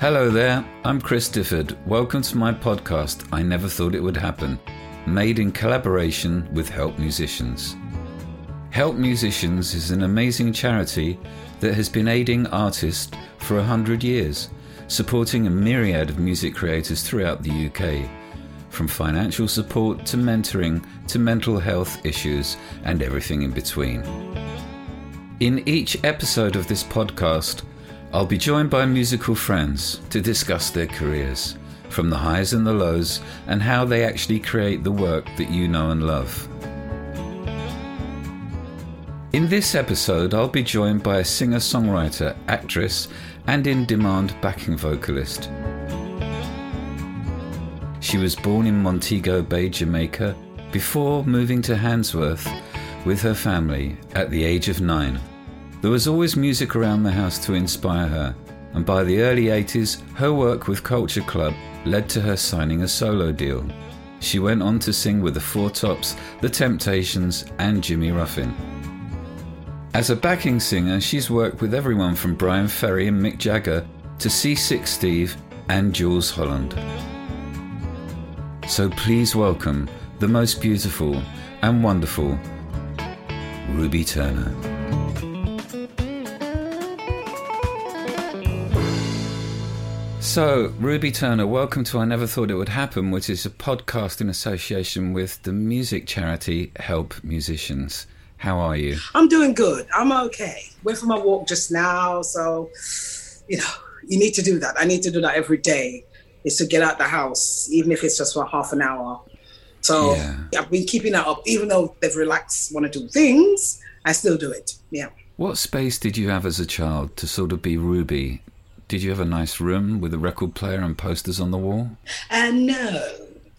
Hello there, I'm Chris Difford. Welcome to my podcast, I Never Thought It Would Happen, made in collaboration with Help Musicians. Help Musicians is an amazing charity that has been aiding artists for 100 years, supporting a myriad of music creators throughout the UK, from financial support to mentoring to mental health issues and everything in between. In each episode of this podcast, I'll be joined by musical friends to discuss their careers, from the highs and the lows, and how they actually create the work that you know and love. In this episode, I'll be joined by a singer-songwriter, actress, and in-demand backing vocalist. She was born in Montego Bay, Jamaica, before moving to Handsworth with her family at the age of 9. There was always music around the house to inspire her, and by the early 80s, her work with Culture Club led to her signing a solo deal. She went on to sing with the Four Tops, The Temptations, and Jimmy Ruffin. As a backing singer, she's worked with everyone from Brian Ferry and Mick Jagger to C6 Steve and Jools Holland. So please welcome the most beautiful and wonderful Ruby Turner. So, Ruby Turner, welcome to I Never Thought It Would Happen, which is a podcast in association with the music charity Help Musicians. How are you? I'm doing good. I'm okay. Went for my walk just now, so, you need to do that. I need to do that every day, is to get out the house, even if it's just for half an hour. So yeah. I've been keeping that up. Even though they've relaxed, want to do things, I still do it. Yeah. What space did you have as a child to sort of be Ruby? Did you have a nice room with a record player and posters on the wall? No.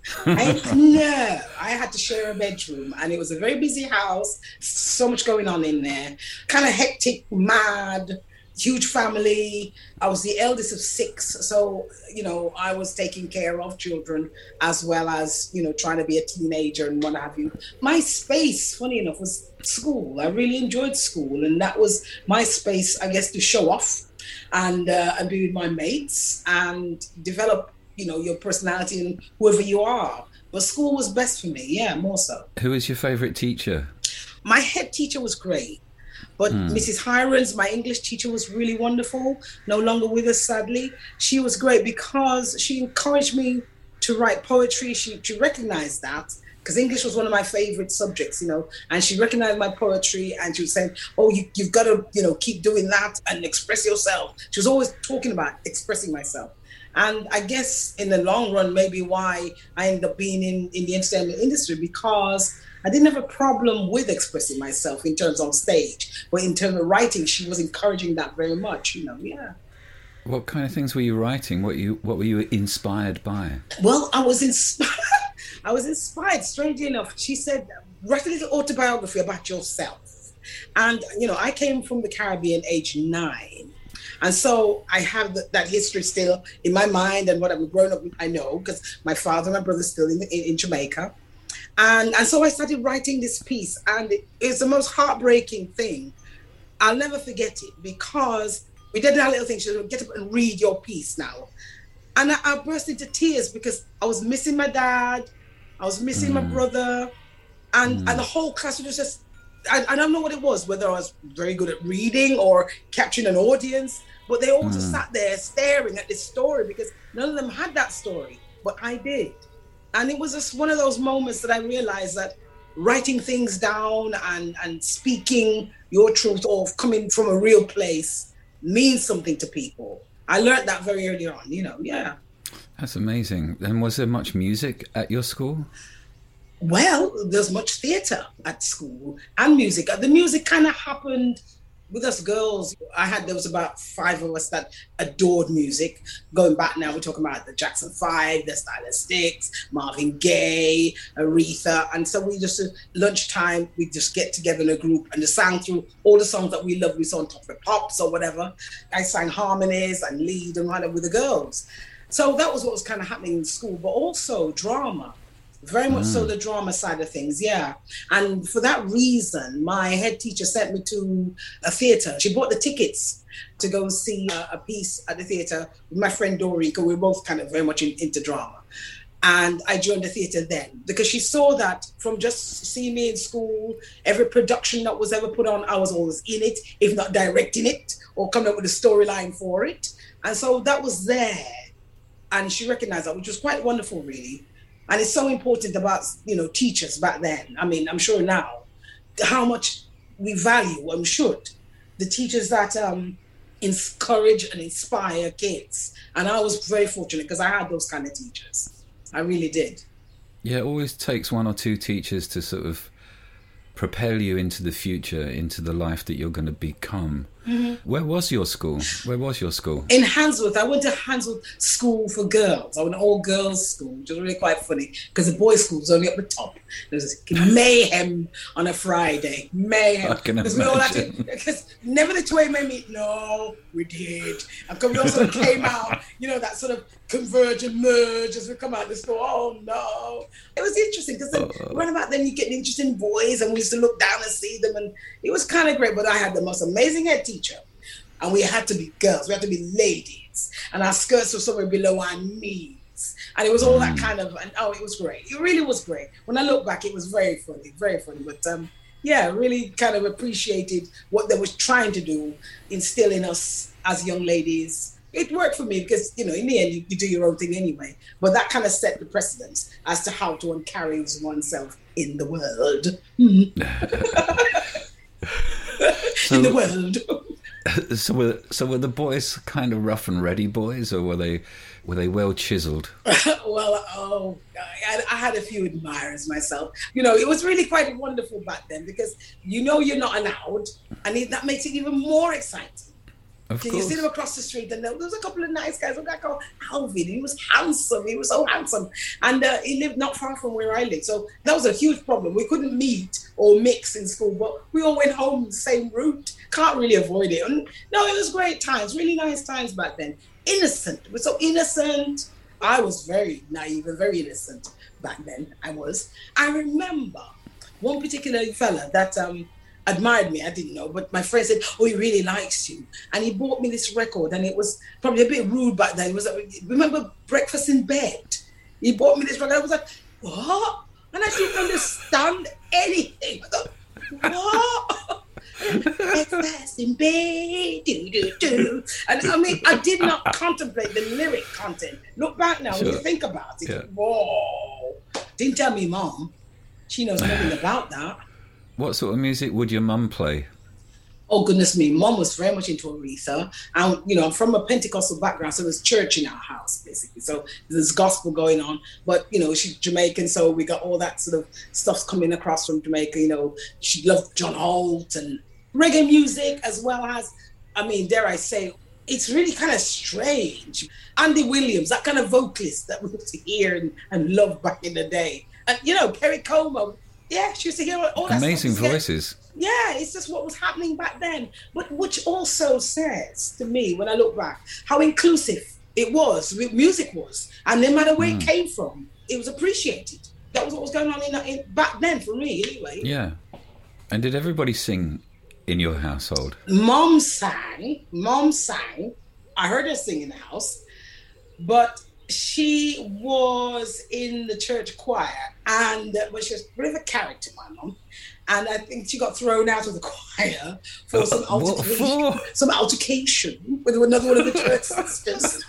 I had to share a bedroom, and it was a very busy house. So much going on in there. Kind of hectic, mad, huge family. I was the eldest of 6. So, I was taking care of children as well as, trying to be a teenager and what have you. My space, funny enough, was school. I really enjoyed school. And that was my space, I guess, to show off and be with my mates and develop, your personality and whoever you are. But school was best for me, yeah, more so. Who was your favourite teacher? My head teacher was great. But Mrs. Hirons, my English teacher, was really wonderful. No longer with us, sadly. She was great because she encouraged me to write poetry. She recognized that, because English was one of my favorite subjects, and she recognized my poetry, and she was saying, oh, you've got to, keep doing that and express yourself. She was always talking about expressing myself. And I guess in the long run, maybe why I ended up being in the entertainment industry, because I didn't have a problem with expressing myself in terms of stage, but in terms of writing, she was encouraging that very much, yeah. What kind of things were you writing? What were you inspired by? Well, I was inspired, strangely enough. She said, write a little autobiography about yourself. And, I came from the Caribbean age 9. And so I have that history still in my mind, and what I've grown up with, I know, because my father and my brother are still in Jamaica. And so I started writing this piece, and it's the most heartbreaking thing. I'll never forget it, because we did that little thing. She said, get up and read your piece now. And I burst into tears because I was missing my dad. I was missing my brother. And the whole class was just, I don't know what it was, whether I was very good at reading or capturing an audience, but they all just sat there staring at this story, because none of them had that story, but I did. And it was just one of those moments that I realized that writing things down and speaking your truth, or coming from a real place, means something to people. I learned that very early on, yeah. That's amazing. And was there much music at your school? Well, there's much theatre at school and music. The music kind of happened with us girls. There was about 5 of us that adored music. Going back now, we're talking about the Jackson 5, the Stylistics, Marvin Gaye, Aretha. And so we just, at lunchtime, we just get together in a group and just sang through all the songs that we loved. We saw on Top of the Pops or whatever. I sang harmonies and lead and whatever with the girls. So that was what was kind of happening in school, but also drama. Very much so the drama side of things, yeah. And for that reason, my head teacher sent me to a theatre. She bought the tickets to go see a piece at the theatre with my friend Dory, because we were both kind of very much into drama. And I joined the theatre then because she saw that from just seeing me in school, every production that was ever put on, I was always in it, if not directing it or coming up with a storyline for it. And so that was there. And she recognized that, which was quite wonderful, really. And it's so important about, teachers back then. I mean, I'm sure now, how much we value, I'm sure, the teachers that encourage and inspire kids. And I was very fortunate because I had those kind of teachers. I really did. Yeah, it always takes one or two teachers to sort of propel you into the future, into the life that you're going to become. Mm-hmm. Where was your school? In Handsworth. I went to Handsworth School for Girls. I went to all girls school, which was really quite funny because the boys' school was only up the top. There was mayhem on a Friday. Mayhem. I can imagine. Because never the two made me. No, we did. And we also came out, that sort of converge and merge as we come out of the school. Oh no. It was interesting because around about then you get interesting boys and we used to look down and see them, and it was kind of great. But I had the most amazing head teacher. And we had to be girls, we had to be ladies, and our skirts were somewhere below our knees, and it was all that kind of, and it was great. It really was great. When I look back, it was very funny, but really kind of appreciated what they were trying to do, instill in us as young ladies. It worked for me because, in the end, you do your own thing anyway, but that kind of set the precedence as to how to carry oneself in the world. In the world. So were the boys kind of rough and ready boys, or were they well chiseled? Well, I had a few admirers myself. It was really quite wonderful back then because you're not allowed, and that makes it even more exciting. Of course. You see them across the street, and there was a couple of nice guys. A guy called Alvin. He was handsome. He was so handsome, and he lived not far from where I lived. So that was a huge problem. We couldn't meet or mix in school, but we all went home the same route. Can't really avoid it. And no, it was great times, really nice times back then. Innocent. We're so innocent. I was very naive and very innocent back then. I remember one particular fella that admired me. I didn't know, but my friend said, "Oh, he really likes you," and he bought me this record. And it was probably a bit rude back then. It was remember Breakfast in Bed? He bought me this record. I was like, "What?" And I didn't understand anything. I thought, "What?" Breakfast in bed, do. And I mean, I did not contemplate the lyric content. Look back now, when you think about it, whoa! Didn't tell me, Mom. She knows nothing about that. What sort of music would your mum play? Oh, goodness me. Mom was very much into Aretha. And, I'm from a Pentecostal background, so there's church in our house, basically. So there's gospel going on. But, she's Jamaican, so we got all that sort of stuff coming across from Jamaica. She loved John Holt and reggae music, as well as, dare I say, it's really kind of strange. Andy Williams, that kind of vocalist that we used to hear and love back in the day. And, Perry Como. Yeah, she used to hear all that amazing stuff. voices. Yeah, it's just what was happening back then. But which also says to me, when I look back, how inclusive it was, music was. And no matter where it came from, it was appreciated. That was what was going on in back then for me, anyway. Yeah. And did everybody sing in your household? Mom sang. I heard her sing in the house. But she was in the church choir, and she was a bit of a character, my mum. And I think she got thrown out of the choir for some altercation with another one of the church sisters.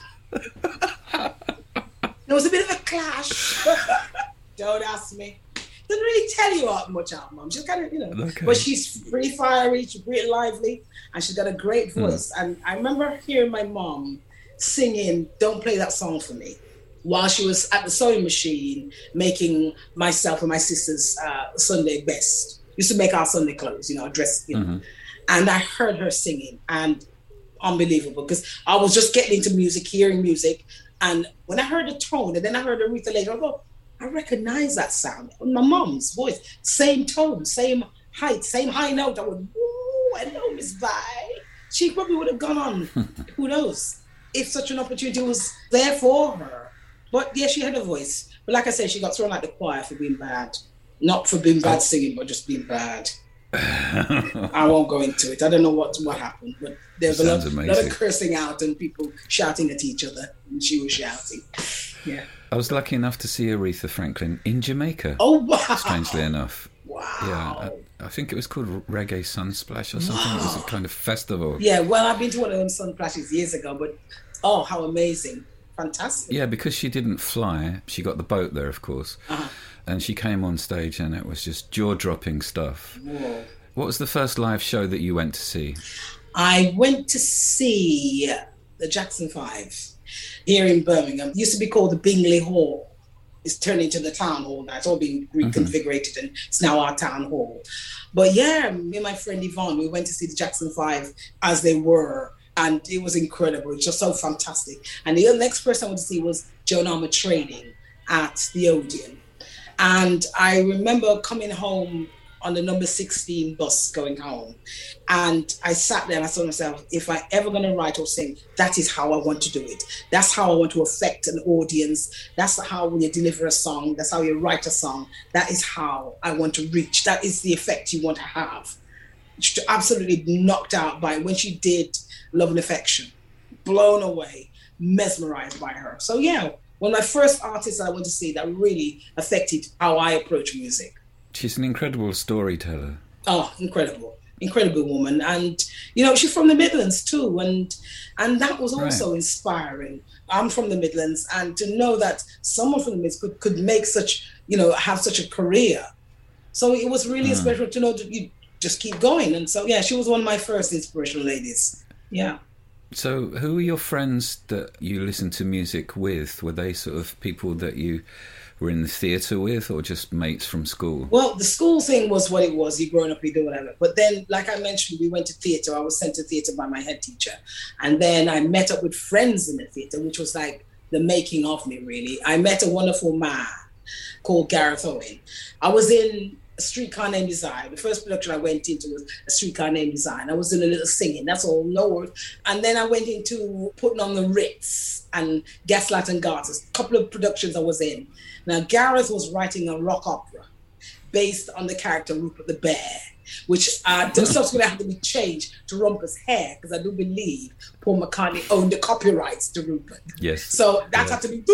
There was a bit of a clash. Don't ask me. Didn't really tell you much out, Mum. She's kind of, okay. But she's pretty fiery, she's pretty lively, and she's got a great voice. And I remember hearing my mom singing "Don't Play That Song for Me" while she was at the sewing machine making myself and my sister's Sunday best. Used to make our Sunday clothes, dress, And I heard her singing, and unbelievable, because I was just getting into music, hearing music, and when I heard the tone, and then I heard Aretha later, I thought, I recognize that sound. My mom's voice, same tone, same height, same high note. I went, "Ooh, hello, Miss Vi." She probably would have gone on. Who knows? If such an opportunity was there for her. But yeah, she had a voice. But like I said, she got thrown out the choir for being bad. Not for being bad singing, but just being bad. I won't go into it. I don't know what happened, but there was a lot of cursing out and people shouting at each other, and she was shouting. Yeah. I was lucky enough to see Aretha Franklin in Jamaica. Oh, wow. Strangely enough. Wow. Yeah, I think it was called Reggae Sunsplash or something. Wow. It was a kind of festival. Yeah, well, I've been to one of them Sunsplashes years ago, but oh, how amazing. Fantastic. Yeah, because she didn't fly. She got the boat there, of course. Uh-huh. And she came on stage and it was just jaw-dropping stuff. Whoa. What was the first live show that you went to see? I went to see the Jackson 5 here in Birmingham. It used to be called the Bingley Hall. It's turned into the town hall now. It's all been reconfigured and it's now our town hall. But yeah, me and my friend Yvonne, we went to see the Jackson 5 as they were. And it was incredible. It was just so fantastic. And the next person I went to see was Joan Armatrading at the Odeon. And I remember coming home on the number 16 bus going home. And I sat there and I thought to myself, if I ever going to write or sing, that is how I want to do it. That's how I want to affect an audience. That's how when you deliver a song, that's how you write a song. That is how I want to reach. That is the effect you want to have. She absolutely knocked out by when she did Love and Affection. Blown away, mesmerized by her. So yeah, one of my first artists I went to see that really affected how I approach music. She's an incredible storyteller. Oh, incredible woman. And, you know, she's from the Midlands too. And that was also inspiring. I'm from the Midlands, and to know that someone from the Midlands could make such, you know, have such a career. So it was really special to know that you just keep going. And so, yeah, she was one of my first inspirational ladies. Yeah. So who were your friends that you listened to music with? Were they sort of people that you were in the theatre with, or just mates from school? Well, the school thing was what it was. You growing up, you do whatever. But then, like I mentioned, we went to theatre. I was sent to theatre by my head teacher. And then I met up with friends in the theatre, which was like the making of me, really. I met a wonderful man called Gareth Owen. I was in A Streetcar Named Desire. The first production I went into was A Streetcar Named Desire. I was doing a little singing, that's all, no words. And then I went into putting on the Ritz and Gaslight and Garters, a couple of productions I was in. Now, Gareth was writing a rock opera based on the character Rupert the Bear, which subsequently had to be changed to Rumpus Hair, because I do believe Paul McCartney owned the copyrights to Rupert. Yes. So that had to be...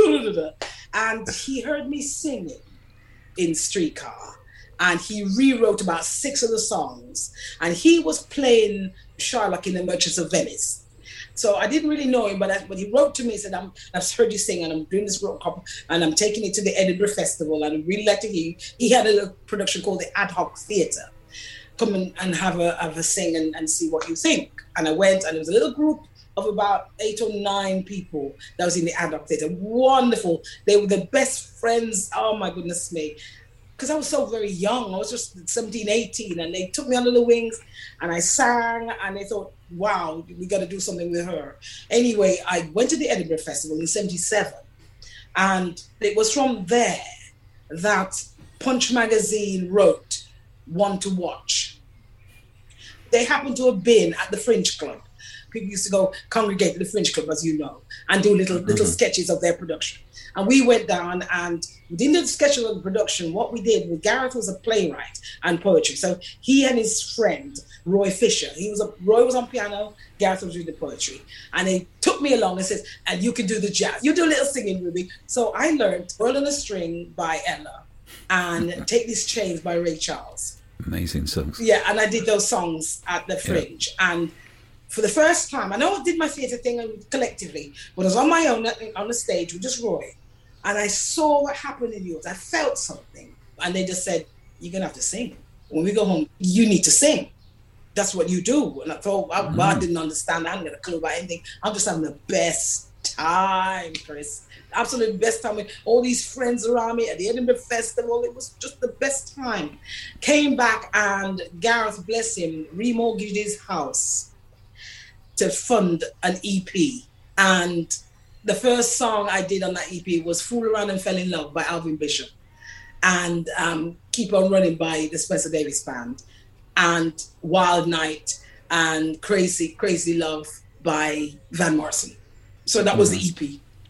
And he heard me singing in Streetcar. And he rewrote about 6 of the songs. And he was playing Shylock in The Merchants of Venice. So I didn't really know him, but he wrote to me and said, I've heard you sing and I'm doing this rock opera and I'm taking it to the Edinburgh Festival. And I really like to hear you. He had a little production called the Ad Hoc Theatre. Come and have a sing and see what you think. And I went, and there was a little group of about 8 or 9 people that was in the Ad Hoc Theatre. Wonderful. They were the best friends. Oh my goodness me. Because I was so very young. I was just 17, 18, and they took me under the wings and I sang, and they thought, wow, we got to do something with her. Anyway, I went to the Edinburgh Festival in 77, and it was from there that Punch magazine wrote One to Watch. They happened to have been at the Fringe Club. People used to go congregate at the Fringe Club, as you know, and do little sketches of their production. And we went down, and we didn't do the sketch of the production. What we did was, Gareth was a playwright and poetry. So he and his friend, Roy Fisher, Roy was on piano, Gareth was reading the poetry. And they took me along and said, and you can do the jazz. You do a little singing, Ruby. So I learned Earl on a String by Ella and Take These Chains by Ray Charles. Amazing songs. Yeah, and I did those songs at the Fringe. Yeah. And for the first time, I know I did my theatre thing collectively, but I was on my own on the stage with just Roy. And I saw what happened in yours. I felt something. And they just said, you're going to have to sing. When we go home, you need to sing. That's what you do. And I thought, I didn't understand. I hadn't got a clue about anything. I'm just having the best time, Chris. Absolute best time with all these friends around me at the Edinburgh Festival. It was just the best time. Came back, and Gareth, bless him, remortgaged his house to fund an EP. And the first song I did on that EP was Fool Around and Fell in Love by Alvin Bishop, and Keep On Running by the Spencer Davis Band, and Wild Night and Crazy Love by Van Morrison. So that was the EP.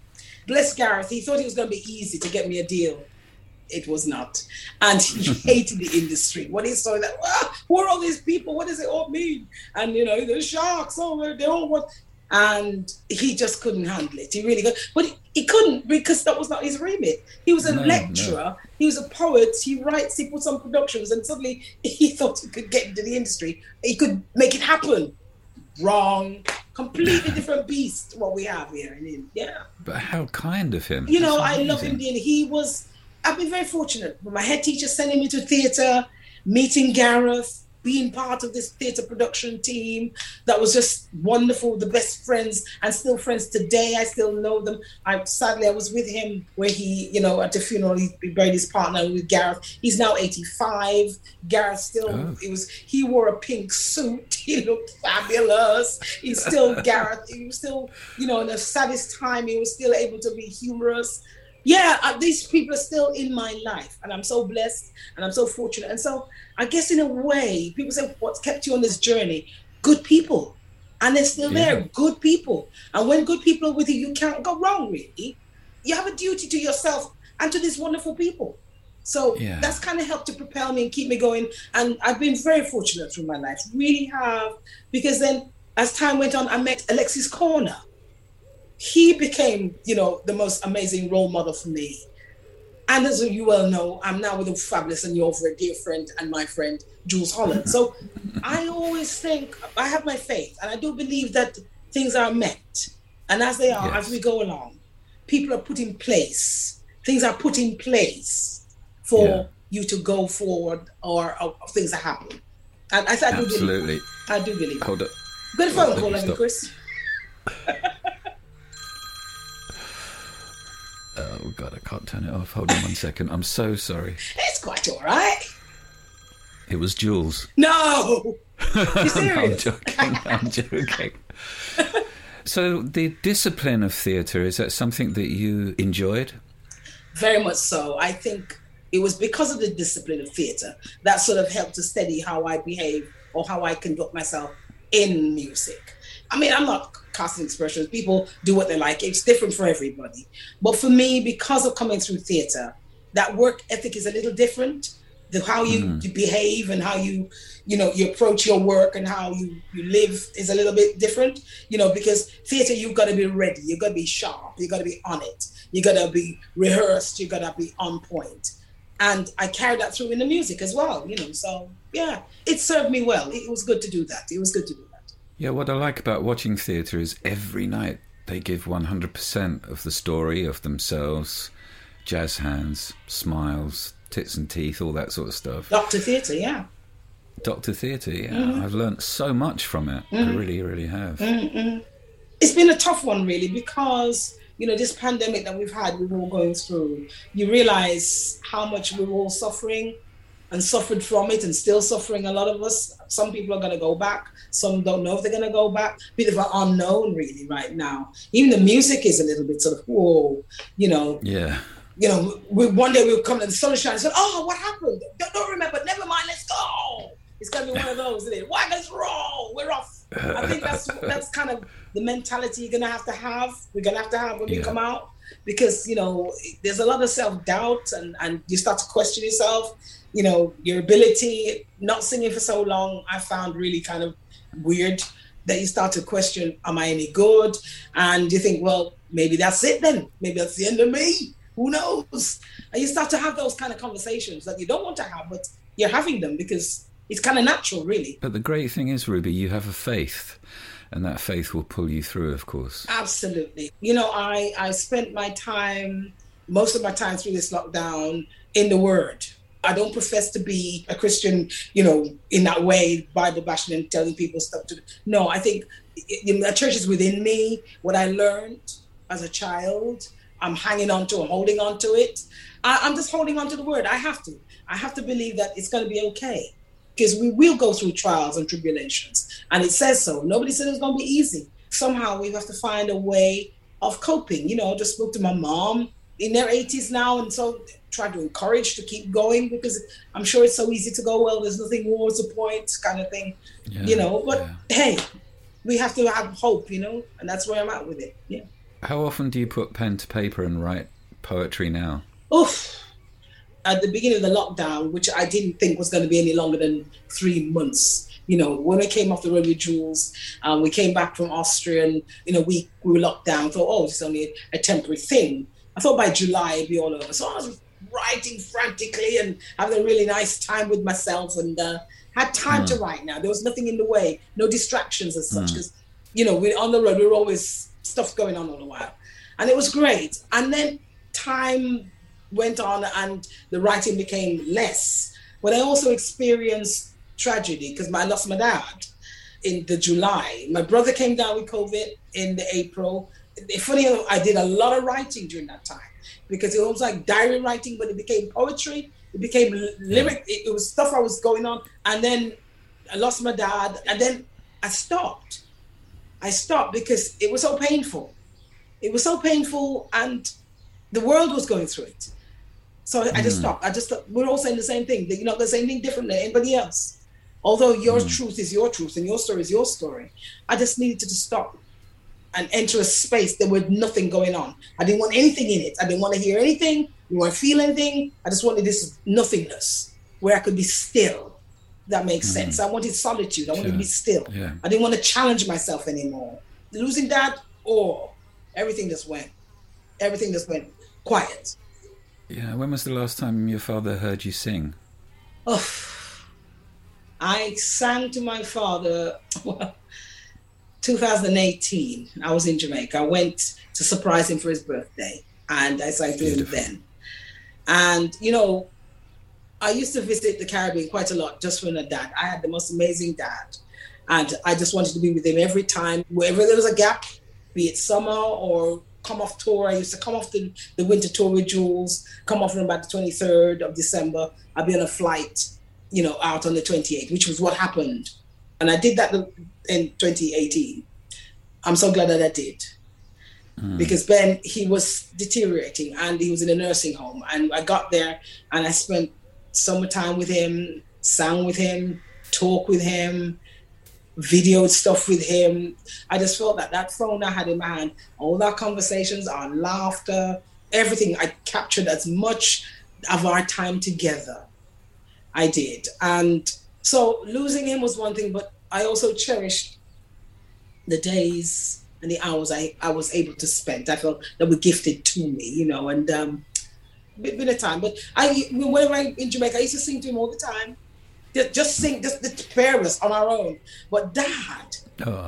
Bless Gareth. He thought it was going to be easy to get me a deal. It was not. And he hated the industry. When he saw that, who are all these people? What does it all mean? And, the sharks, they all want... And he just couldn't handle it. He really could. But he couldn't, because that was not his remit. He was a lecturer. No. He was a poet. He writes, he puts on productions. And suddenly he thought he could get into the industry. He could make it happen. Wrong. Completely different beast, what we have here. Yeah. But how kind of him. I love him. I've been very fortunate. My head teacher sending me to theatre, meeting Gareth, being part of this theatre production team. That was just wonderful. The best friends, and still friends today. I still know them. Sadly, I was with him where he, at the funeral, he buried his partner with Gareth. He's now 85. Gareth still, he wore a pink suit. He looked fabulous. He's still Gareth. He was still, in the saddest time, he was still able to be humorous. Yeah, these people are still in my life, and I'm so blessed and I'm so fortunate. And so I guess in a way, people say, what's kept you on this journey? Good people. And they're still there, good people. And when good people are with you, you can't go wrong, really. You have a duty to yourself and to these wonderful people. So that's kind of helped to propel me and keep me going. And I've been very fortunate through my life, really have. Because then as time went on, I met Alexis Corner. He became, the most amazing role model for me. And as you well know, I'm now with a fabulous and your very dear friend and my friend, Jules Holland. So I always think, I have my faith, and I do believe that things are met. And as they are, as we go along, people are put in place. Things are put in place for you to go forward or things are happening. And I do believe. I do believe. Hold up. Good phone call, have you, Chris? Oh, God, I can't turn it off. Hold on 1 second. I'm so sorry. It's quite all right. It was Jules. No! You're serious? No, I'm joking. So the discipline of theatre, is that something that you enjoyed? Very much so. I think it was because of the discipline of theatre that sort of helped to steady how I behave or how I conduct myself in music. I mean, I'm not casting expressions. People do what they like. It's different for everybody. But for me, because of coming through theatre, that work ethic is a little different. How you behave and how you approach your work and how you live is a little bit different, because theatre, you've got to be ready. You've got to be sharp. You've got to be on it. You've got to be rehearsed. You've got to be on point. And I carried that through in the music as well, So, yeah, it served me well. It was good to do that. It was good to do that. Yeah, what I like about watching theatre is every night they give 100% of the story of themselves, jazz hands, smiles, tits and teeth, all that sort of stuff. Dr. Theatre, yeah. Dr. Theatre, yeah. Mm-hmm. I've learnt so much from it. I really, really have. Mm-hmm. It's been a tough one, really, because, this pandemic that we're all going through, you realise how much we're all suffering and suffered from it and still suffering, a lot of us. Some people are going to go back. Some don't know if they're going to go back. People are unknown, really, right now. Even the music is a little bit sort of, whoa, Yeah. One day we'll come to the sunshine and say, oh, what happened? Don't remember. Never mind, let's go. It's going to be one of those, isn't it? Wagons roll. We're off. I think that's kind of the mentality you're going to have. We're going to have when we come out. Because, there's a lot of self-doubt and you start to question yourself. Your ability, not singing for so long, I found really kind of weird that you start to question, am I any good? And you think, well, maybe that's it then. Maybe that's the end of me. Who knows? And you start to have those kind of conversations that you don't want to have, but you're having them because it's kind of natural, really. But the great thing is, Ruby, you have a faith, and that faith will pull you through, of course. Absolutely. I spent most of my time through this lockdown in the Word. I don't profess to be a Christian, in that way, Bible bashing and telling people stuff to do. No, I think the church is within me. What I learned as a child, I'm hanging on to, I'm holding on to it. I'm just holding on to the Word. I have to believe that it's going to be okay, because we will go through trials and tribulations. And it says so. Nobody said it was going to be easy. Somehow we have to find a way of coping. I just spoke to my mom in their 80s now, and so try to encourage to keep going, because I'm sure it's so easy to go, well, there's nothing more, what's the point, kind of thing, But hey, we have to have hope, and that's where I'm at with it. Yeah. How often do you put pen to paper and write poetry now? Oof. At the beginning of the lockdown, which I didn't think was going to be any longer than 3 months, when I came off the road with Jules, we came back from Austria and, we were locked down. I thought, oh, it's only a temporary thing. I thought by July it'd be all over. So I was writing frantically and having a really nice time with myself and had time to write now. There was nothing in the way, no distractions as such, because, we're on the road, we were always stuff going on all the while. And it was great. And then time went on and the writing became less. But I also experienced tragedy because I lost my dad in the July. My brother came down with COVID in the April. Funny enough, I did a lot of writing during that time because it was like diary writing, but it became poetry. It became lyric. It was stuff I was going on. And then I lost my dad. And then I stopped. Because it was so painful. It was so painful and the world was going through it. So I just stopped. We're all saying the same thing. You're not going to say anything different than anybody else. Although your truth is your truth and your story is your story. I just needed to stop and enter a space there was nothing going on. I didn't want anything in it. I didn't want to hear anything. I didn't want to feel anything. I just wanted this nothingness where I could be still. That makes sense. I wanted solitude. I wanted to be still. Yeah. I didn't want to challenge myself anymore. Losing Dad, everything just went quiet. Yeah, when was the last time your father heard you sing? Oh, I sang to my father, 2018. I was in Jamaica. I went to surprise him for his birthday, and I sang to him then. And, I used to visit the Caribbean quite a lot just for my dad. I had the most amazing dad, and I just wanted to be with him every time. Wherever there was a gap, be it summer or come off tour. I used to come off the winter tour with Jules, come off on about the 23rd of December. I'd be on a flight, out on the 28th, which was what happened. And I did that in 2018. I'm so glad that I did. Because Ben, he was deteriorating and he was in a nursing home. And I got there and I spent summertime with him, sang with him, talked with him, videoed stuff with him. I just felt that phone I had in my hand, all our conversations, our laughter, everything, I captured as much of our time together. I did. And so losing him was one thing, but I also cherished the days and the hours I was able to spend. I felt that were gifted to me, and been a time. But whenever I'm in Jamaica, I used to sing to him all the time. Just sing, just the pair of us on our own. But Dad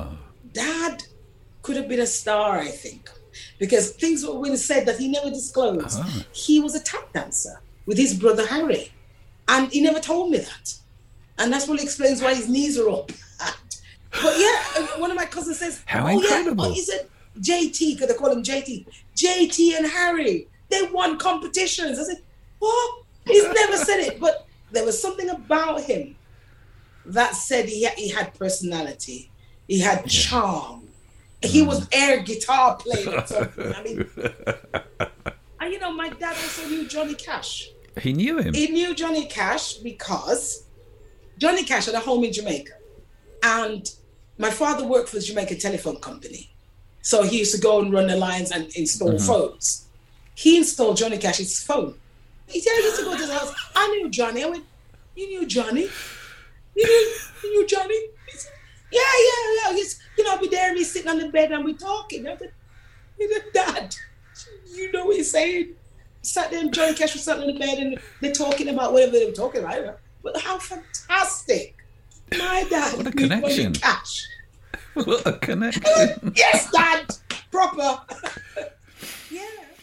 could have been a star, I think, because things were being said that he never disclosed. He was a tap dancer with his brother Harry, and he never told me that. And that's what explains why his knees are all bad. But yeah, one of my cousins says, "How incredible!" Yeah, he said JT, because they call him JT. JT and Harry, they won competitions. I said, what? He's never said it, but there was something about him that said he had personality. He had charm. He was air guitar playing or something. I mean, and my dad also knew Johnny Cash. He knew him. He knew Johnny Cash because Johnny Cash had a home in Jamaica. And my father worked for the Jamaica Telephone Company. So he used to go and run the lines and install phones. He installed Johnny Cash's phone. He said, I used to go to his house. I knew Johnny. I went, you knew Johnny? You knew Johnny? He said, yeah. I'll be there and he's sitting on the bed and we're talking. I said, Dad, you know what he's saying? Sat there and Johnny Cash was sitting on the bed and they're talking about whatever they were talking about. But how fantastic. My dad. What a connection. Johnny Cash. What a connection. Yes, Dad. Proper. Yeah.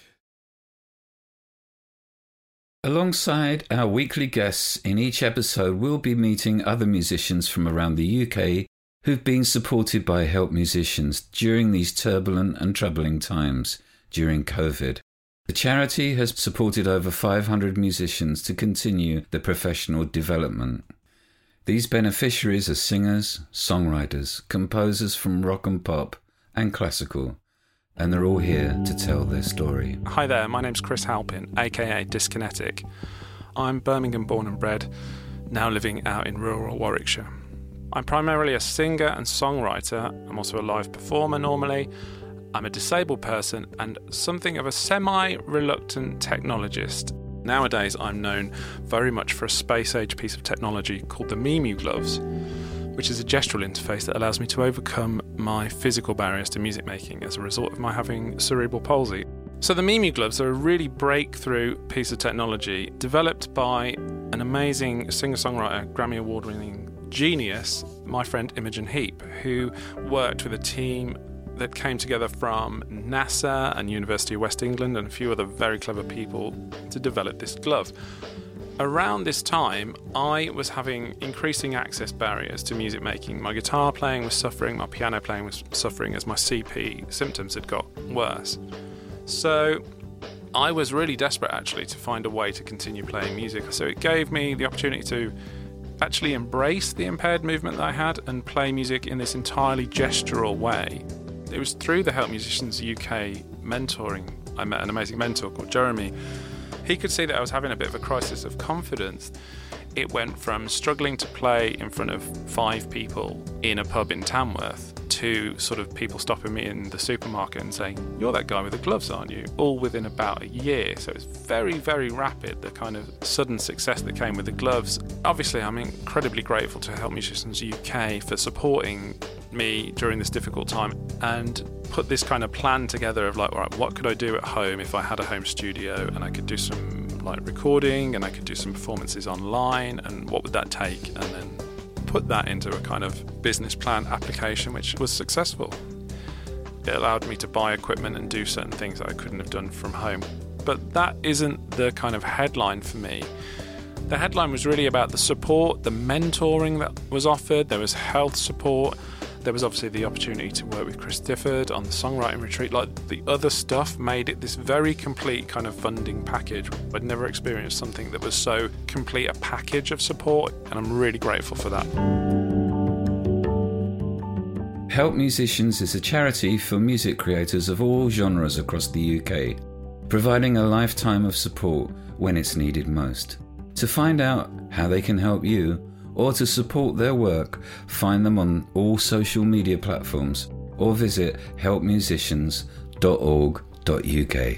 Alongside our weekly guests in each episode, we'll be meeting other musicians from around the UK who've been supported by Help Musicians during these turbulent and troubling times during COVID. The charity has supported over 500 musicians to continue their professional development. These beneficiaries are singers, songwriters, composers from rock and pop and classical, and they're all here to tell their story. Hi there, my name's Chris Halpin, aka Dyskinetic. I'm Birmingham born and bred, now living out in rural Warwickshire. I'm primarily a singer and songwriter. I'm also a live performer normally, I'm a disabled person and something of a semi-reluctant technologist. Nowadays, I'm known very much for a space-age piece of technology called the Memu Gloves, which is a gestural interface that allows me to overcome my physical barriers to music making as a result of my having cerebral palsy. So the Memu Gloves are a really breakthrough piece of technology developed by an amazing singer-songwriter, Grammy Award-winning genius, my friend Imogen Heap, who worked with a team that came together from NASA and University of West England and a few other very clever people to develop this glove. Around this time, I was having increasing access barriers to music making. My guitar playing was suffering, my piano playing was suffering as my CP symptoms had got worse. So I was really desperate actually to find a way to continue playing music. So it gave me the opportunity to actually embrace the impaired movement that I had and play music in this entirely gestural way. It was through the Help Musicians UK mentoring I met an amazing mentor called Jeremy. He could see that I was having a bit of a crisis of confidence. It went from struggling to play in front of 5 people in a pub in Tamworth to sort of people stopping me in the supermarket and saying, "You're that guy with the gloves, aren't you?" All within about a year. So it's very, very rapid, the kind of sudden success that came with the gloves. Obviously, I'm incredibly grateful to Help Musicians UK for supporting me during this difficult time and put this kind of plan together of like, all right, what could I do at home if I had a home studio and I could do some like recording and I could do some performances online, and what would that take? And then put that into a kind of business plan application, which was successful. It allowed me to buy equipment and do certain things that I couldn't have done from home. But that isn't the kind of headline for me. The headline was really about the support, the mentoring that was offered. There was health support. There was obviously the opportunity to work with Chris Difford on the songwriting retreat. Like, the other stuff made it this very complete kind of funding package. I'd never experienced something that was so complete a package of support, and I'm really grateful for that. Help Musicians is a charity for music creators of all genres across the UK, providing a lifetime of support when it's needed most. To find out how they can help you, or to support their work, find them on all social media platforms or visit helpmusicians.org.uk.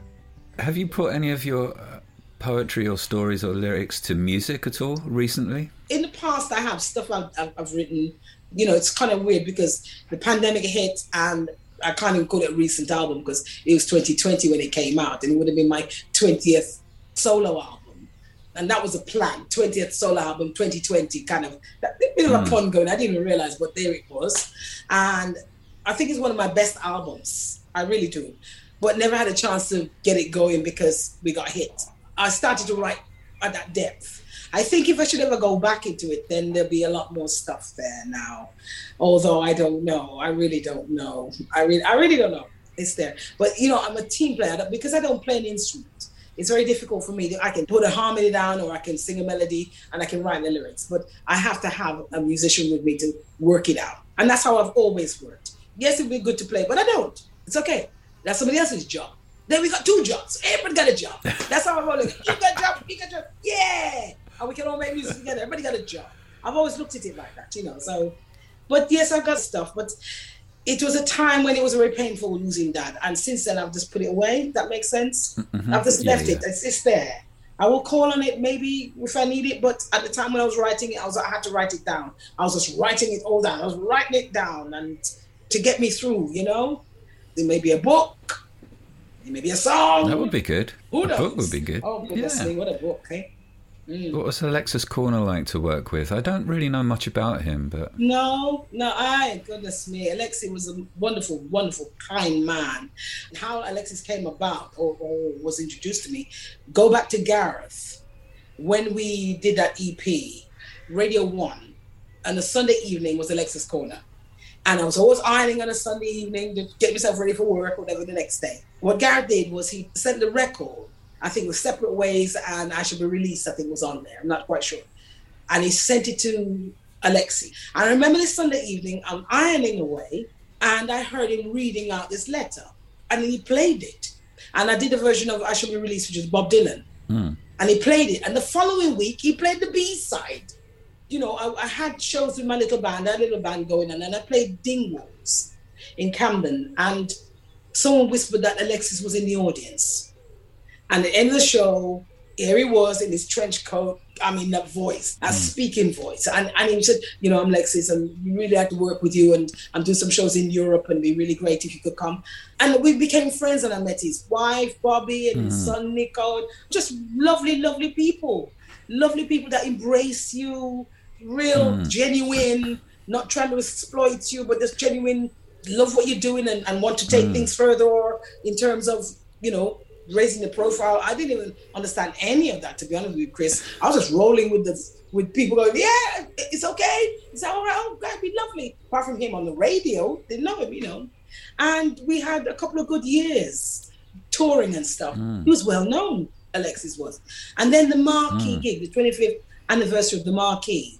Have you put any of your poetry or stories or lyrics to music at all recently? In the past, I have stuff I've written. You know, it's kind of weird because the pandemic hit and I can't even call it a recent album because it was 2020 when it came out, and it would have been my 20th solo album. And that was a plan, 20th solo album, 2020, kind of, a bit of a pun going, I didn't even realize, but there it was. And I think it's one of my best albums, I really do, but never had a chance to get it going because we got hit. I started to write at that depth. I think if I should ever go back into it, then there'll be a lot more stuff there now. Although I don't know, I really don't know. I really don't know, it's there. But, you know, I'm a team player because I don't play an instrument. It's very difficult for me. I can put a harmony down or I can sing a melody and I can write the lyrics, but I have to have a musician with me to work it out. And that's how I've always worked. Yes, it'd be good to play, but I don't. It's okay. That's somebody else's job. Then we got 2 jobs. Everybody got a job. That's how I've always looked. You got a job, you got a job. Yeah. And we can all make music together. Everybody got a job. I've always looked at it like that, you know. So, but yes, I've got stuff, but it was a time when it was very painful losing Dad. And since then, I've just put it away. That makes sense? Mm-hmm. I've just left it. It's there. I will call on it maybe if I need it. But at the time when I was writing it, I had to write it down. I was just writing it all down. I was writing it down and to get me through, you know? There may be a book. There may be a song. That would be good. Who knows? A book would be good. Oh, goodness me, what a book, eh? What was Alexis Corner like to work with? I don't really know much about him, but... No, goodness me. Alexis was a wonderful, wonderful, kind man. How Alexis came about or was introduced to me, go back to Gareth. When we did that EP, Radio 1, and the Sunday evening was Alexis Corner. And I was always ironing on a Sunday evening to get myself ready for work or whatever the next day. What Gareth did was he sent the record, I think it was Separate Ways and I Should Be Released, I think was on there. I'm not quite sure. And he sent it to Alexi. I remember this Sunday evening, I'm ironing away and I heard him reading out this letter and he played it. And I did a version of I Should Be Released, which is Bob Dylan. And he played it. And the following week, he played the B-side. You know, I had shows with my little band, I had a little band going on, and I played Dingwalls in Camden. And someone whispered that Alexis was in the audience. And at the end of the show, here he was in his trench coat, that voice, that speaking voice. And he said, I'm Alexis, and we really like to work with you, and I'm doing some shows in Europe, and it'd be really great if you could come. And we became friends, and I met his wife, Bobby, and his son, Nico. Just lovely, lovely people. Lovely people that embrace you, real, genuine, not trying to exploit you, but just genuine, love what you're doing and want to take things further, or in terms of, raising the profile. I didn't even understand any of that, to be honest with you, Chris. I was just rolling with people going, yeah, it's okay. It's all right. Oh, that'd be lovely. Apart from him on the radio, didn't know him, And we had a couple of good years touring and stuff. He was well known, Alexis was. And then the Marquee gig, the 25th anniversary of the Marquee,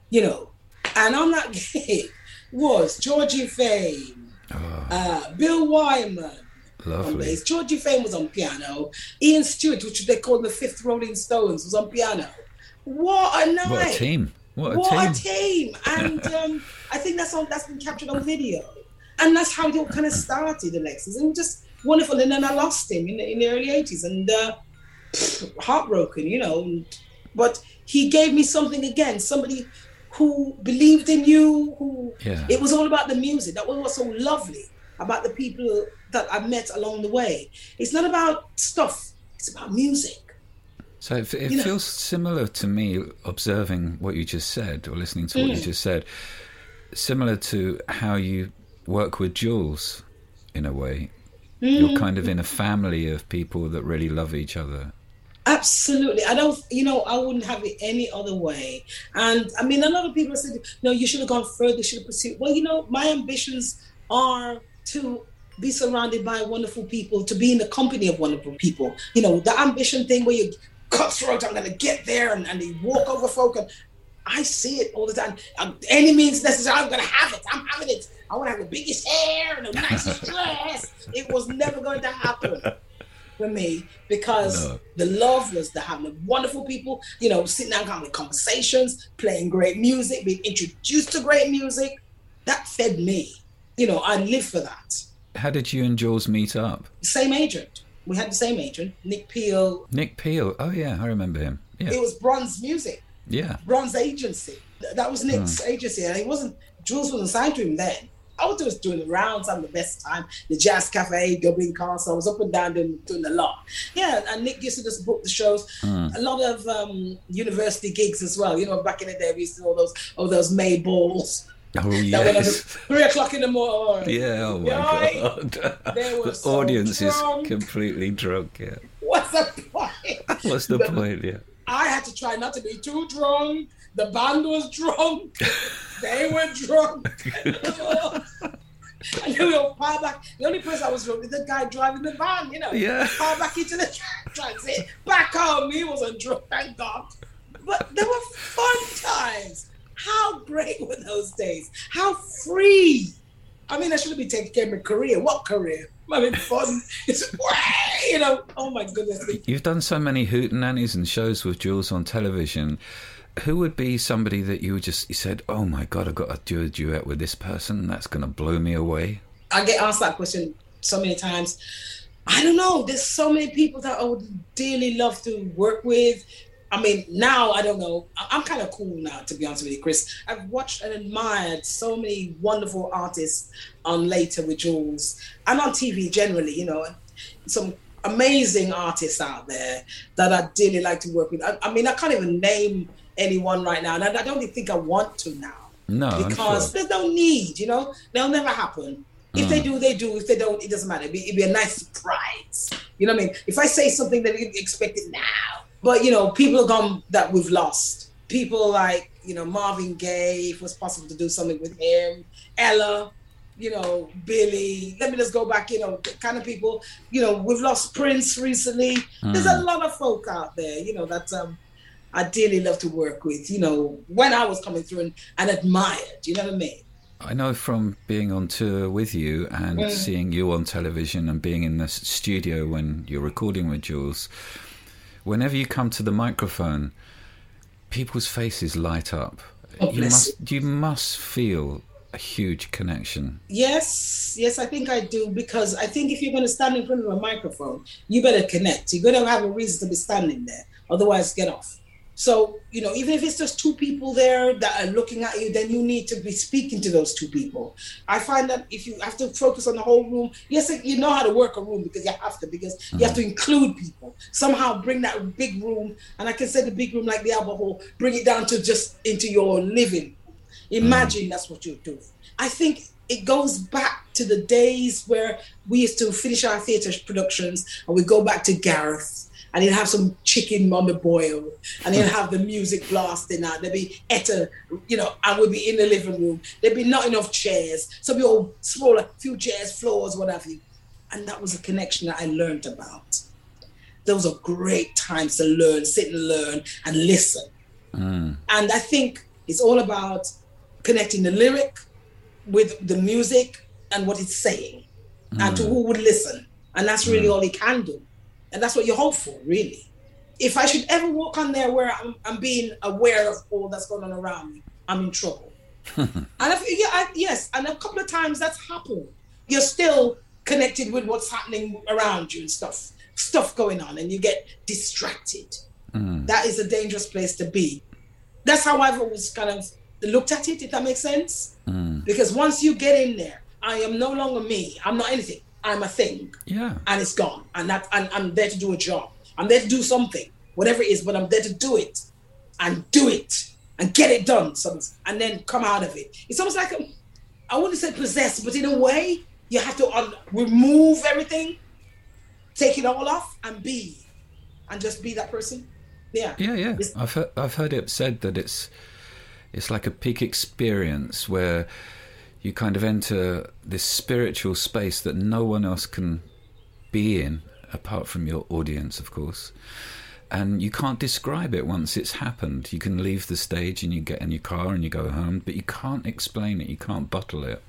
and on that gig was Georgie Fame, Bill Wyman, lovely. Georgie Fame was on piano. Ian Stewart, which they called the Fifth Rolling Stones, was on piano. What a night! What a team! What a team! And I think that's been captured on video. And that's how it all kind of started, Alexis. And just wonderful. And then I lost him in the early 80s, and heartbroken, But he gave me something again. Somebody who believed in you. It was all about the music. That was what's so lovely about the people that I met along the way. It's not about stuff, it's about music. So it feels similar to me, observing what you just said, or listening to what you just said, similar to how you work with Jules, in a way. You're kind of in a family of people that really love each other. Absolutely. I don't, I wouldn't have it any other way. And a lot of people said, no, you should have gone further, you should have pursued. Well, my ambitions are to be surrounded by wonderful people, to be in the company of wonderful people. The ambition thing where you cutthroat, I'm going to get there, and they walk over folk. And I see it all the time. Any means necessary, I'm going to have it. I'm having it. I want to have the biggest hair and the nicest dress. It was never going to happen for me, because the love was to have the wonderful people, sitting down having conversations, playing great music, being introduced to great music. That fed me. I live for that. How did you and Jules meet up? Same agent. We had the same agent, Nick Peel. Nick Peel. Oh, yeah, I remember him. Yeah. It was Bronze Music. Yeah. Bronze Agency. That was Nick's agency. And Jules wasn't signed to him then. I was just doing the rounds, having the best time. The Jazz Cafe, Dublin Castle. I was up and down doing a lot. Yeah, and Nick used to just book the shows. A lot of university gigs as well. Back in the day, we used to do all those May balls. Oh, yes. That went on 3 o'clock in the morning. Yeah, oh my God. The so audience drunk. is completely drunk, yeah. What's the point? What's the point, yeah. I had to try not to be too drunk. The band was drunk. They were drunk. And then we all pile back. The only person I was drunk was the guy driving the van, Yeah. Pile back into the transit. Back home, he wasn't drunk, thank God. But there were fun times. How great were those days? How free. I shouldn't be taking care of my career. What career? Fun. It's, oh my goodness. You've done so many hootenannies and shows with Jules on television. Who would be somebody that you said, oh my God, I've got to do a duet with this person. That's going to blow me away? I get asked that question so many times. I don't know. There's so many people that I would dearly love to work with. Now, I don't know. I'm kind of cool now, to be honest with you, Chris. I've watched and admired so many wonderful artists on Later with Jules, and on TV generally, some amazing artists out there that I'd dearly like to work with. I can't even name anyone right now, and I don't even think I want to now. No, because there's no need, they'll never happen. If they do, they do. If they don't, it doesn't matter. It'd be a nice surprise. You know what I mean? If I say something that you expect it now. But, people are gone that we've lost. People like, Marvin Gaye, if it was possible to do something with him. Ella, Billy. Let me just go back, kind of people. We've lost Prince recently. There's a lot of folk out there, that I dearly love to work with, when I was coming through and admired, you know what I mean? I know from being on tour with you and seeing you on television and being in the studio when you're recording with Jules, whenever you come to the microphone, people's faces light up. You must feel a huge connection. Yes. Yes, I think I do, because I think if you're going to stand in front of a microphone, you better connect. You're going to have a reason to be standing there. Otherwise, get off. So, even if it's just two people there that are looking at you, then you need to be speaking to those two people. I find that if you have to focus on the whole room, yes, you know how to work a room because you have to include people. Somehow bring that big room, and I can say the big room like the Albert Hall, bring it down to just into your living. Imagine that's what you're doing. I think it goes back to the days where we used to finish our theatre productions and we go back to Gareth and he'd have some chicken on the boil and he'd have the music blasting out. There'd be Etta, and we'd be in the living room. There'd be not enough chairs. So we all smaller, few chairs, floors, what have you. And that was a connection that I learned about. Those are great times to learn, sit and learn and listen. And I think it's all about connecting the lyric with the music and what it's saying and to who would listen. And that's really all he can do. And that's what you hope for, really. If I should ever walk on there where I'm being aware of all that's going on around me, I'm in trouble. And yes, and a couple of times that's happened. You're still connected with what's happening around you and stuff going on, and you get distracted. That is a dangerous place to be. That's how I've always kind of looked at it, if that makes sense. Because once you get in there, I am no longer me. I'm not anything. I'm a thing. Yeah. And it's gone. And I'm there to do a job. I'm there to do something, whatever it is, but I'm there to do it and get it done. And then come out of it. It's almost like, I wouldn't say possessed, but in a way, you have to remove everything, take it all off and just be that person. Yeah. Yeah. I've heard it said that it's like a peak experience where you kind of enter this spiritual space that no one else can be in, apart from your audience, of course. And you can't describe it once it's happened. You can leave the stage and you get in your car and you go home, but you can't explain it. You can't bottle it.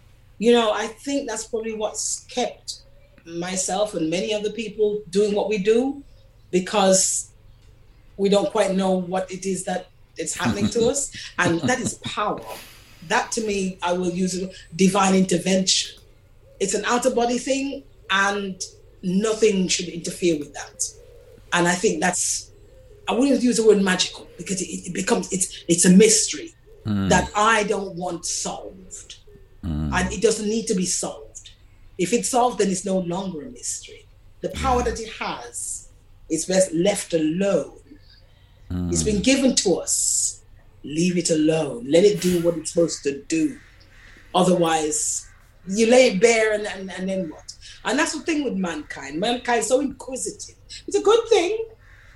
I think that's probably what's kept myself and many other people doing what we do, because we don't quite know what it is that it's happening to us. And that is power. That, to me, I will use it, divine intervention. It's an out-of-body thing, and nothing should interfere with that. And I think I wouldn't use the word magical, because it's a mystery that I don't want solved. And it doesn't need to be solved. If it's solved, then it's no longer a mystery. The power that it has is best left alone. It's been given to us. Leave it alone. Let it do what it's supposed to do. Otherwise, you lay it bare and then what? And that's the thing with mankind. Mankind is so inquisitive. It's a good thing.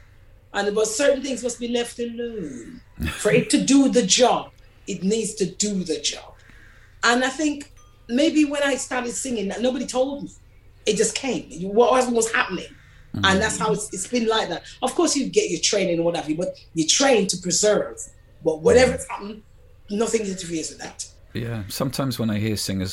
But certain things must be left alone. For it to do the job, it needs to do the job. And I think maybe when I started singing, nobody told me. It just came. What was happening. And that's how it's been like that. Of course, you get your training and what have you, but you train to preserve. But whatever's happened, nothing interferes with that. Yeah, sometimes when I hear singers,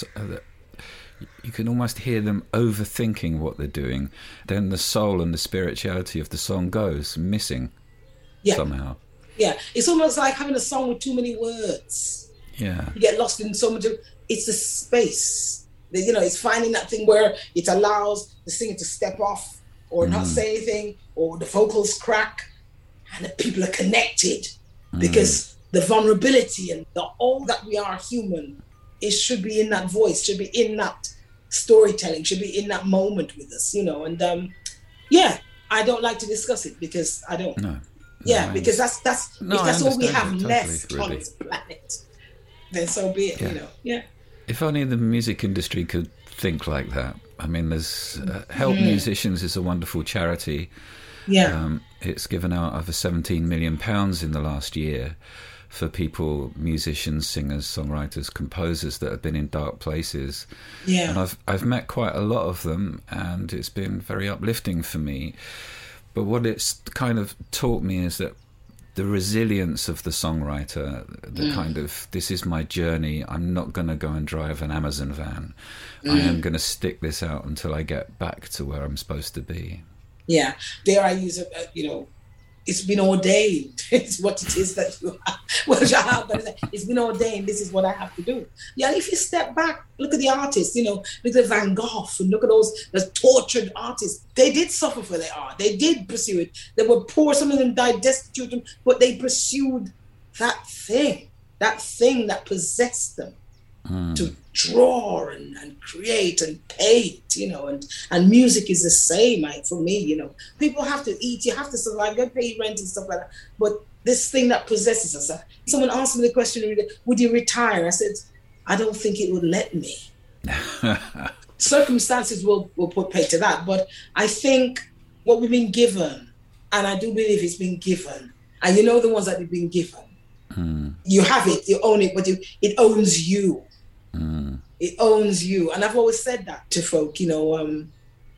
you can almost hear them overthinking what they're doing. Then the soul and the spirituality of the song goes missing somehow. Yeah, it's almost like having a song with too many words. Yeah. You get lost in so much. It's the space. It's finding that thing where it allows the singer to step off or not say anything, or the vocals crack and the people are connected. Because the vulnerability and all that we are human, it should be in that voice, should be in that storytelling, should be in that moment with us, And I don't like to discuss it because I don't. No. Yeah, because that's all we have left on this planet, then so be it. Yeah. If only the music industry could think like that. I mean, there's Help Musicians is a wonderful charity. Yeah. It's given out over £17 million in the last year for people, musicians, singers, songwriters, composers that have been in dark places. Yeah. And I've met quite a lot of them, and it's been very uplifting for me. But what it's kind of taught me is that the resilience of the songwriter, the kind of, this is my journey, I'm not going to go and drive an Amazon van. I am going to stick this out until I get back to where I'm supposed to be. Yeah, there I use it's been ordained. It's what it is that you have. Well, it's been ordained. This is what I have to do. Yeah, if you step back, look at the artists, look at Van Gogh and look at those tortured artists. They did suffer for their art. They did pursue it. They were poor. Some of them died destitute, but they pursued that thing that possessed them to draw and create and paint, and music is the same for me, People have to eat, you have to survive, you have to pay rent and stuff like that. But this thing that possesses us, someone asked me the question, would you retire? I said, I don't think it would let me. Circumstances will put pay to that. But I think what we've been given, and I do believe it's been given, and the ones that have been given, you have it, you own it, but it owns you. It owns you, and I've always said that to folk, and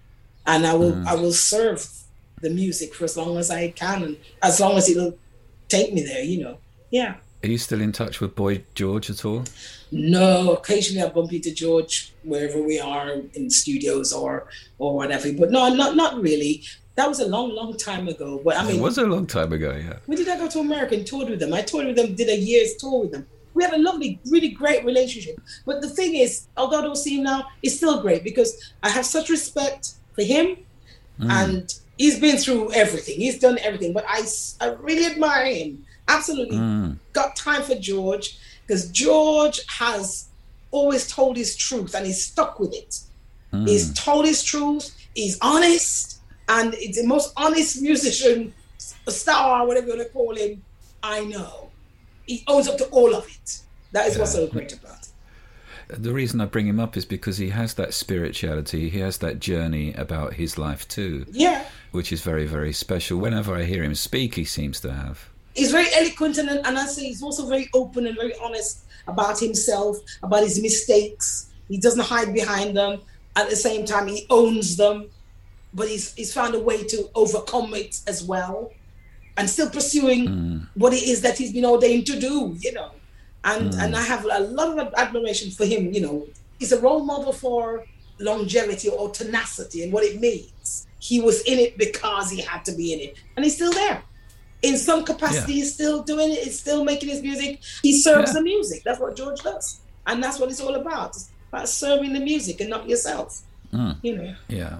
I will serve the music for as long as I can, and as long as it'll take me there, Yeah. Are you still in touch with Boy George at all? No, occasionally I bump into George wherever we are in studios or whatever, but no, not really. That was a long, long time ago. But It was a long time ago, yeah. When did I go to America and toured with them? I toured with them, did a year's tour with them. We had a lovely, really great relationship. But the thing is, although I don't see him now, it's still great because I have such respect for him, and he's been through everything. He's done everything, but I really admire him. Absolutely. Got time for George, because George has always told his truth and he's stuck with it. He's told his truth, he's honest, and it's the most honest musician, star, whatever you want to call him, I know. He owns up to all of it. That is what's so great about it. The reason I bring him up is because he has that spirituality, he has that journey about his life too. Yeah. Which is very, very special. Whenever I hear him speak, he seems to have. He's very eloquent, and I say he's also very open and very honest about himself, about his mistakes. He doesn't hide behind them. At the same time, he owns them, but he's found a way to overcome it as well, and still pursuing what it is that he's been ordained to do, And I have a lot of admiration for him, He's a role model for longevity or tenacity and what it means. He was in it because he had to be in it, and he's still there. In some capacity, he's still doing it. He's still making his music. He serves the music. That's what George does. And that's what it's all about. It's about serving the music and not yourself. Yeah.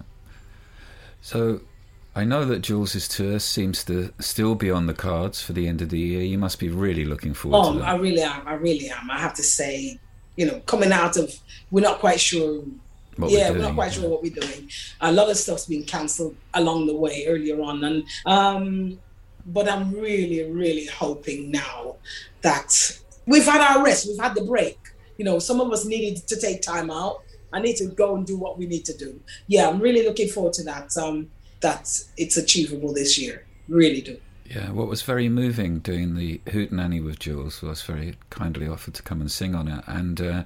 So I know that Jules' tour seems to still be on the cards for the end of the year. You must be really looking forward to that. I really am. I have to say, coming out of, we're not quite sure. We're not quite sure what we're doing. A lot of stuff's been cancelled along the way earlier on. And but I'm really, really hoping now that we've had our rest, we've had the break. Some of us needed to take time out. I need to go and do what we need to do. Yeah, I'm really looking forward to that. That it's achievable this year. Really do. Yeah, what was very moving doing the Hootenanny with Jules was very kindly offered to come and sing on it. And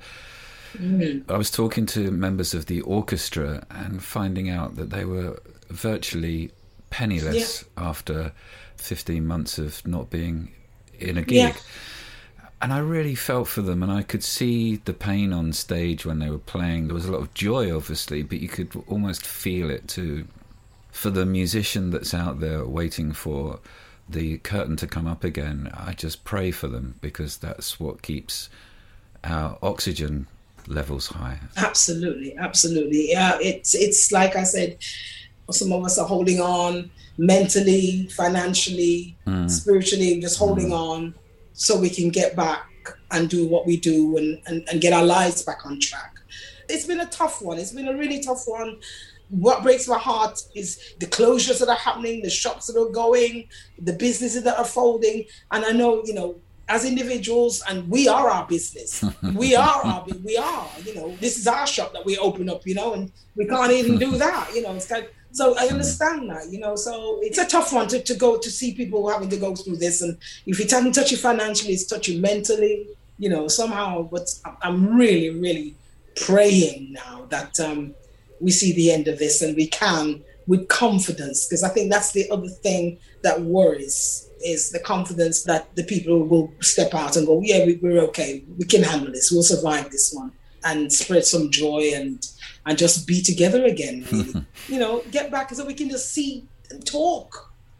I was talking to members of the orchestra and finding out that they were virtually penniless after 15 months of not being in a gig. Yeah. And I really felt for them, and I could see the pain on stage when they were playing. There was a lot of joy, obviously, but you could almost feel it too. For the musician that's out there waiting for the curtain to come up again, I just pray for them, because that's what keeps our oxygen levels high. Absolutely. Yeah, it's like I said, some of us are holding on mentally, financially, spiritually, just holding on so we can get back and do what we do and get our lives back on track. It's been a tough one. It's been a really tough one. What breaks my heart is the closures that are happening, the shops that are going, the businesses that are folding. And I know, as individuals, and we are our business. We are, this is our shop that we open up, and we can't even do that, it's kind of, so I understand that, so it's a tough one to go to see people having to go through this. And if it doesn't touch you financially, it's touch you mentally, somehow. But I'm really, really praying now that we see the end of this and we can with confidence, because I think that's the other thing that worries, is the confidence that the people will step out and go, yeah, we're okay. We can handle this. We'll survive this one, and spread some joy and just be together again. Really. Get back so we can just see and talk.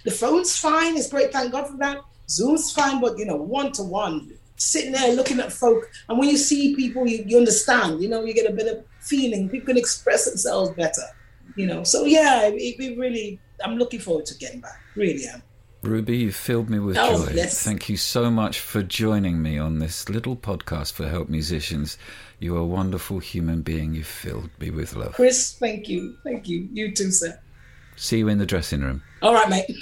The phone's fine. It's great. Thank God for that. Zoom's fine, but, one-to-one, sitting there looking at folk. And when you see people, you understand, you get a bit of feeling. People can express themselves better, So, yeah, it really, I'm looking forward to getting back. Really am. Ruby, you've filled me with joy. Thank you so much for joining me on this little podcast for Help Musicians. You're a wonderful human being. You've filled me with love. Chris, thank you. Thank you. You too, sir. See you in the dressing room. All right, mate.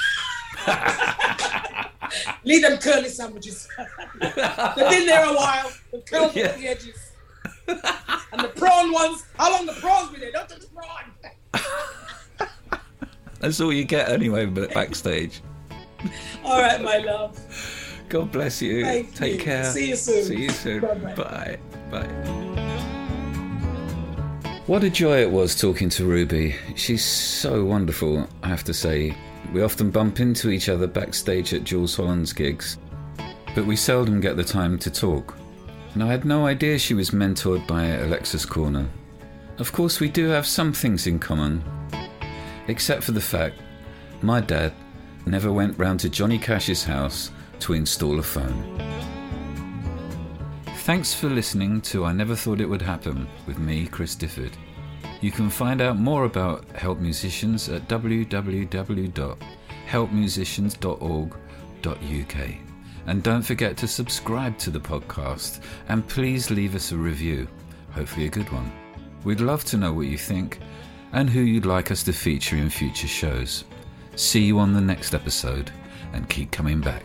Leave them curly sandwiches. They've been there a while. They've curled at the edges. And the prawn ones, how long the prawns been there? Don't touch the prawn. That's all you get anyway, but backstage. All right, my love. God bless you. Take care. See you soon. See you soon. Bye-bye. Bye. Bye. What a joy it was talking to Ruby. She's so wonderful, I have to say. We often bump into each other backstage at Jools Holland's gigs, but we seldom get the time to talk. And I had no idea she was mentored by Alexis Korner. Of course, we do have some things in common, except for the fact my dad never went round to Johnny Cash's house to install a phone. Thanks for listening to I Never Thought It Would Happen with me, Chris Difford. You can find out more about Help Musicians at www.helpmusicians.org.uk. And don't forget to subscribe to the podcast and please leave us a review, hopefully a good one. We'd love to know what you think and who you'd like us to feature in future shows. See you on the next episode and keep coming back.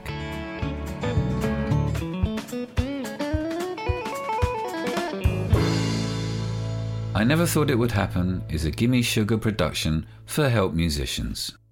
I Never Thought It Would Happen is a Gimme Sugar production for Help Musicians.